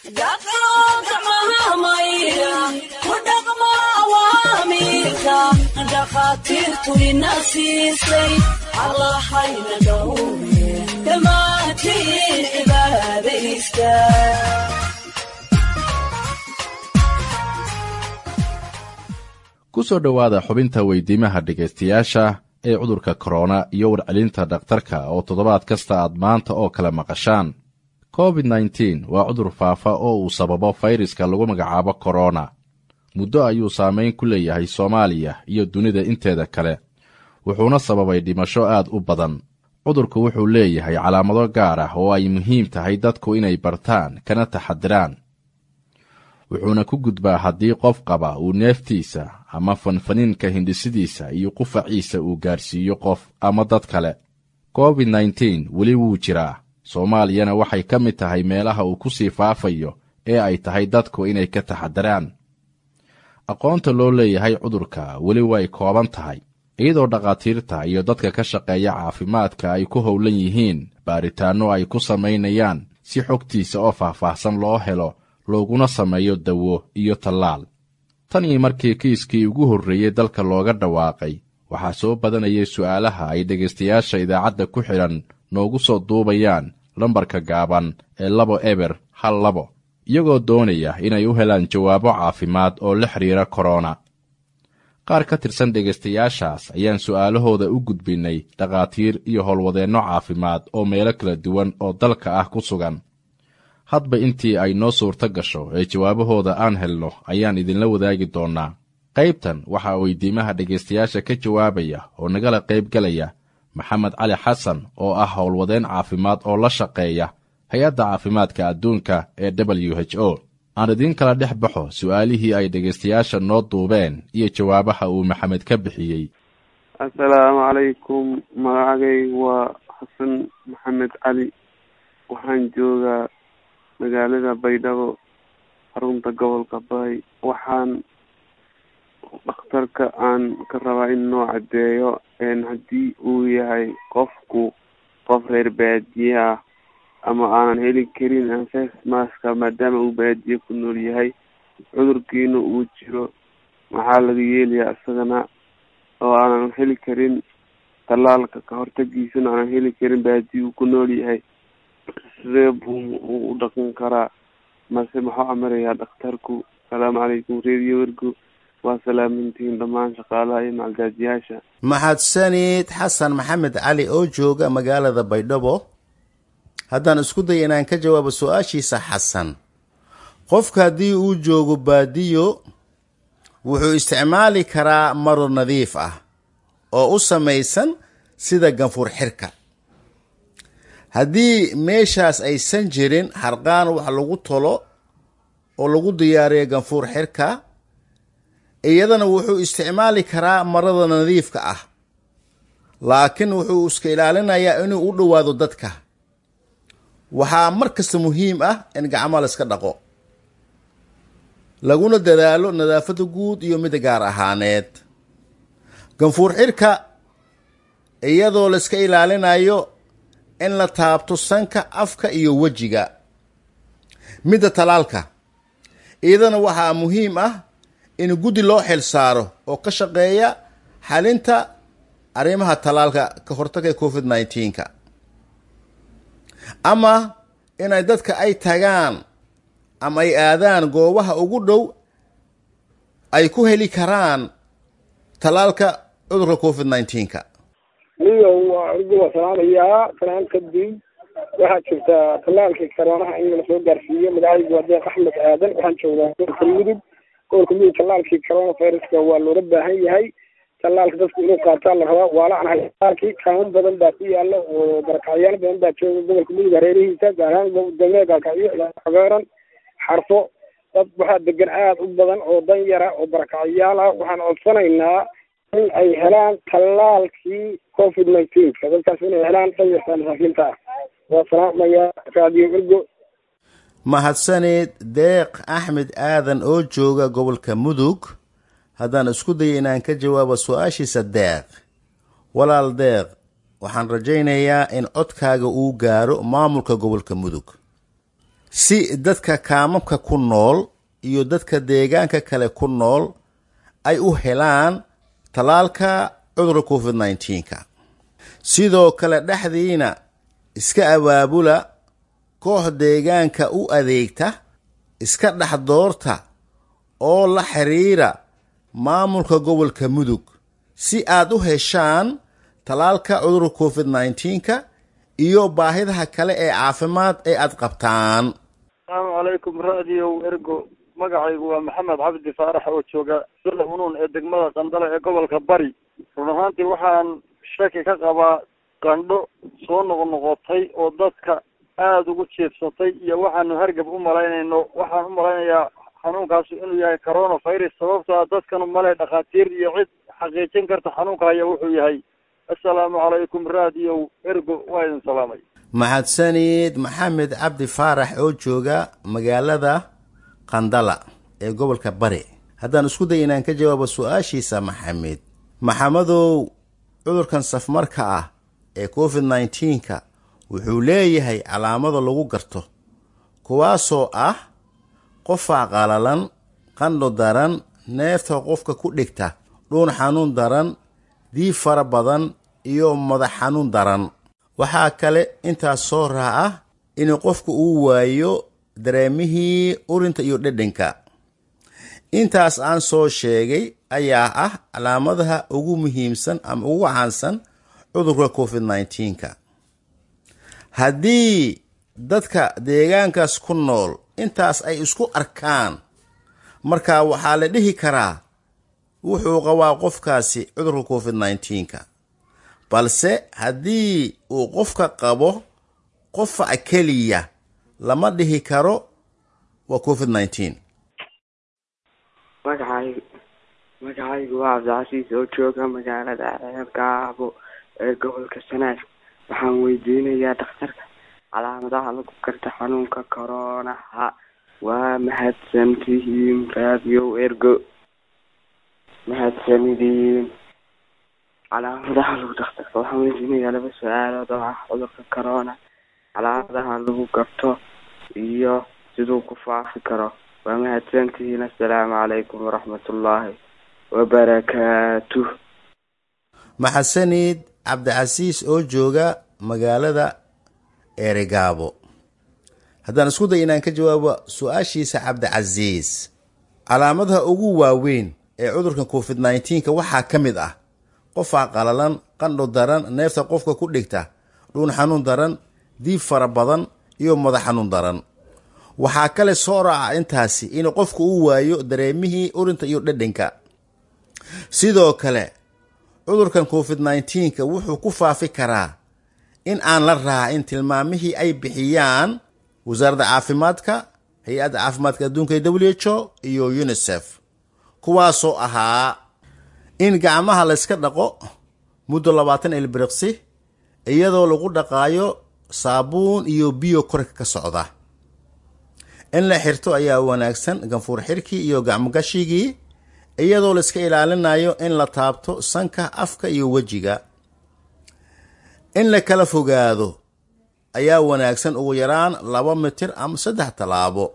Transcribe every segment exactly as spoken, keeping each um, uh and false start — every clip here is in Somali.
dhakhaatiirtu ina siisay allahayna dhowre dhammaantiin cibaadaysta. ku soo dhowaada xubinta weydiimaha dhegaystayaasha ee cudurka korona iyo warcelinta dhakhtarka oo toddobaad kasta aad maanta oo kale maqashaan. covid nneteen waa cudur faafa oo uu sababo fayraska lagu magacaabo korona. muddo ayuu saamayn ku leeyahay Soomaaliya iyo dunida inteeda kale, wuxuuna sababay dhimasho aad u badan. cudurku wuxuu leeyahay calaamado gaar ah oo ay muhiim tahay dadku inay bartaan kana taxadiraan. wuxuuna ku gudbaa haddii qof qaba uu neeftiisa ama fanfaniinka hindhisidiisa iyo qufaciisa uu gaarsiiyo qof ama dad kale. covid nneteen weli wuu jiraa, Soomaaliyana waxay ka mid tahay meelaha uu ku sii faafayo ee ay tahay dadku inay ka taxadiraan. aqoonta loo leeyahay cudurka weli way kooban tahay, iyadoo dhakhaatiirta iyo dadka ka shaqeeya caafimaadka ay ku howlan yihiin baaritaanno ay ku samaynayaan si xogtiisa oo faahfaahsan loo helo looguna sameeyo dawo iyo tallaal. tan iyo markii kiiskii ugu horreeyey dalka looga dhawaaqay, waxaa soo badanayay su'aalaha ay dhegaystayaasha idaacadda ku xidhan noogu soo duubayaan lambarka gaaban ee labo eber hal labo, iyagoo doonaya inay u helaan jawaabo caafimaad oo la xidhiira korona. qaar ka tirsan dhegaystayaashaas ayaan su'aalahooda u gudbinnay dhakhaatiir iyo howlwadeenno caafimaad oo meelo kala duwan oo dalka ah ku sugan. hadba intii ay noo suurto gasho ee jawaabahooda aan helno ayaan idinla wadaagi doonnaa. qaybtan waxaa weydiimaha dhegaystayaasha ka jawaabaya oo nagala qayb galaya maxamed cali xasan oo ah howlwadeen caafimaad oo la shaqeeya hay-adda caafimaadka adduunka ee w h o. aan idiin kala dhex baxo su'aalihii ay dhegaystayaasha noo duubeen iyo jawaabaha uu maxamed ka bixiyey. assalaamu calaykum, magacaygu waa xasan maxamed cali, waxaan joogaa magaalada baydhabo, xarunta gobolka bay. waxaan dhakhtarka aan ka rabaa in noo caddeeyo haddii uu yahay qofku qof reer baadiye ah ama aanan heli karin face maska maadaama uu baadiye ku nool yahay, cudurkiina uu jiro, maxaa laga yeelayaa isagana oo aanan heli karin tallaalka ka hortagiisana aanan heli karin baadiye uu ku nool yahay, sidee buu u dhaqan karaa mase maxuu amarayaa dhakhtarku? asalaamu calaykum reediyo wergo, waa salaamintiin dhammaan shaqaalaha iyo macaldaadiyaasha. mahadsanid xasan maxamed cali oo jooga magaalada baydhabo. haddaan isku day inaan ka jawaabo su-aashiisa xasan, qofka haddii uu joogo baadiyo wuxuu isticmaali karaa maro nadiif ah oo u samaysan sida ganfuur xirka. haddii meeshaas aysan jirin harqaan wax lagu tolo oo lagu diyaariyo ganfuur xirka, iyadana wuxuu isticmaali karaa marada nadiifka ah, laakiin wuxuu iska ilaalinayaa inuu u dhowaado dadka. waxaa mar kasta muhiim ah in gacmo la iska dhaqo, laguna dadaalo nadaafadda guud iyo midda gaar ahaaneed. ganfuur xirka iyadoo la iska ilaalinayo in la taabto sanka, afka iyo wejiga. midda talaalka iyadana waxaa muhiim ah in guddi loo xil saaro oo ka shaqeeya xalinta arrimaha talaalka ka hortagga covid nneteen-ka, ama inay dadka ay tagaan ama ay aadaan goobaha ugu dhow ay ku heli karaan talaalka cudurka covid nneteen-ka. niyo waa ugu wasalaamayaa salaan kadib. waxaa jirta talaalkii koroonaha in la soo gaarsiiyo. magacaygu waa deeq axmed aadan, waxaan joogaa gobolka mudug. gobolka mudug talaalkii coronaviruska waa looga baahan yahay. talaalka dadku inuu qaataan la rabaa. waa lacanahay talaalkii kaaman badan baa ku yaala oo barakacyaal badan baa jooga gobolka mudug hareerihiisa, gaar ahaan degmada gaalkacyo ilaa xogeeran xarfo. dad waxaa degan aada u badan oo dan yara oo barakacyaal ah. waxaan codsanaynaa in ay helaan talaalkii covid nneteen-ka, dadkaas inay helaan danyarta masaakiinta ah. waa salaamaya raadiyo ergo. mahadsanid deeq axmed aadan oo jooga gobolka mudug. haddaan isku daya inaan ka jawaabo su-aashiisa deeq, walaal deeq, waxaan rajaynayaa in codkaaga uu gaaro maamulka gobolka mudug si dadka kaamamka ku nool iyo dadka deegaanka kale ku nool ay u helaan talaalka cudurka covid nneteen-ka. sidoo kale dhexdiina iska abaabula koox deegaanka u adeegta iska dhex doorta oo la xiriira maamulka gobolka Mudug si aad u heshaan talaalka cudurka covid nneteen-ka iyo baahidaha kale ee caafimaad ee aad qabtaan. Assalaamu calaykum radio ergo. magacaygu waa Maxamed Cabdi Faarax oo jooga sida unuun ee degmada Qandala ee gobolka Bari. run ahaantii waxaan shaki ka qabaa qandho soo noqnoqotay oo dadka aad ugu jeefsatay iyo waxaanu hargab u malaynayno. waxaan u malaynayaa xanuunkaas inuu yahay coronavirus sababtoo ah dadkanu male dhakhaatiir iyo cid xaqiijin karta xanuunka haya wuxuu yahay. assalaamu calaykum radio ergo. waa idin salaamay. mahadsanid Maxamed Cabdi Faarax oo jooga magaalada Qandala ee gobolka Bari. haddaan isku day inaan ka jawaabo su'aashiisa Maxamed. Maxamadow, cudurkan safmarka ah ee covid nneteen-ka wuxuu leeyahay calaamado lagu garto kuwaasoo ah qofa qalalan, qandho daran, neefta qofka ku dhigta, dhuun xanuun daran, diif fara badan iyo madax xanuun daran. waxaa kale intaas soo raaca in qofku uu waayo dareemihii urinta iyo dhadhanka. intaas aan soo sheegay ayaa ah calaamadaha ugu muhiimsan ama ugu caansan cudurka covid nneteen-ka. haddii dadka deegaankaas ku nool intaas ay isku arkaan, markaa waxaa la dhihi karaa wuxuu qabaa qofkaasi cudurka covid nneteen-ka. balse haddii uu qofka qabo qofa keliya, lama dhihi karo waa covid nneteen. magacaygu magacaygu waa Cabdicasiis oo jooga magaalada Ceelgaabo ee gobolka Sanaag. waxaan weydiinayaa dhakhtarka calaamadaha lagu garto xanuunka coronaha. waa mahadsantihiin radio ergo. mahadsanidin. calaamadaha lagu dhakhtarka waxaan weydiinayaa laba su-aalood oo ah cudurka corona, calaamadaha lagu garto iyo siduu ku faafi karo. waa mahadsantihiin. assalaamu calaykum waraxmatullaahi wabarakaatuh. maxasanid Cabdicasiis oo jooga magaalada Ceelgaabo. haddaan isku day inaan ka jawaabo su-aashiisa Cabdicasiis, calaamadaha ugu waaweyn ee cudurkan covid nneteen-ka waxaa ka mid ah qofa qalalan, qandho daran, neefta qofka ku dhigta, dhuun xanuun daran, diif fara badan iyo madax xanuun daran. waxaa kale soo raaca intaasi in qofku uu waayo dareemihii urinta iyo dhadhanka. sidoo kale cudurkan covid nneteen-ka wuxuu ku faafi karaa in aan la raacin tilmaamihii ay bixiyaan wasaaradda caafimaadka, hay-adda caafimaadka adduunka ee W H O iyo UNICEF, kuwaasoo ahaa in gacmaha layska dhaqo muddo labaatan ilbiriqsi iyadoo lagu dhaqaayo saabuun iyo biyo korka ka socda. in la xirto ayaa wanaagsan ganfuur xirkii iyo gacmogashigii iyadoo la iska ilaalinayo in la taabto sanka, afka iyo wejiga. in la kala fogaado ayaa wanaagsan ugu yaraan laba mitir ama saddex tallaabo.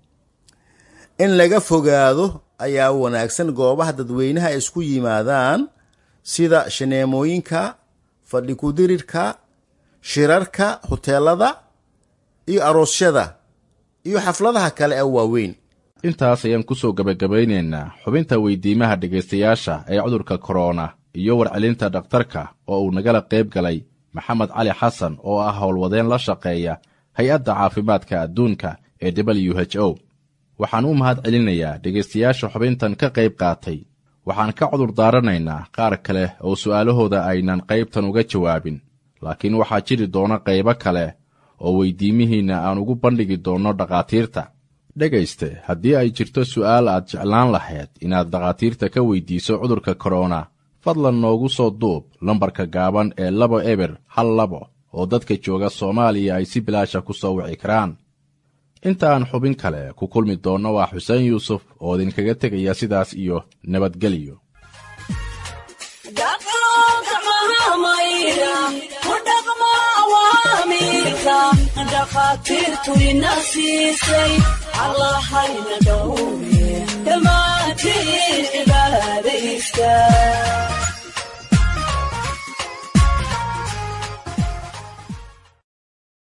in laga fogaado ayaa wanaagsan goobaha dadweynaha isku yimaadaan sida shineemooyinka, fadhi ku-dirirka, shirarka, huteelada iyo aroosyada iyo xafladaha kale ee waaweyn. intaas ayaan ku soo gabagabaynaynaa xubinta weydiimaha dhegaystayaasha ee cudurka corona iyo warcelinta dhakhtarka oo uu nagala qayb galay Maxamed Cali Xasan oo ah howlwadeen la shaqeeya hay-adda caafimaadka adduunka ee W H O. waxaan u mahad celinayaa dhegaystayaasha xubintan ka qayb qaatay. waxaan ka cudur daaranaynaa qaar kale oo su'aalahooda aynan qaybtan uga jawaabin, laakiin waxaa jiri doona qaybo kale oo weydiimihiinna aan ugu bandhigi doonno dhakhaatiirta. dhegayste, haddii ay jirto su'aal aad jeclaan lahayd inaad dhakhaatiirta ka weydiiso cudurka corona, fadlan noogu soo duub lambarka gaaban ee labo eber hal labo oo dadka jooga Soomaaliya ay si bilaasha ku soo wici karaan. inta aan xubin kale ku kulmi doonno waa Xuseen Yuusuf oo idinkaga tegaya sidaas iyo nabadgelyo. dhaqanka mahamayda ku dhaqma ضميرك دخاتير توي نسيسي الله هينا دو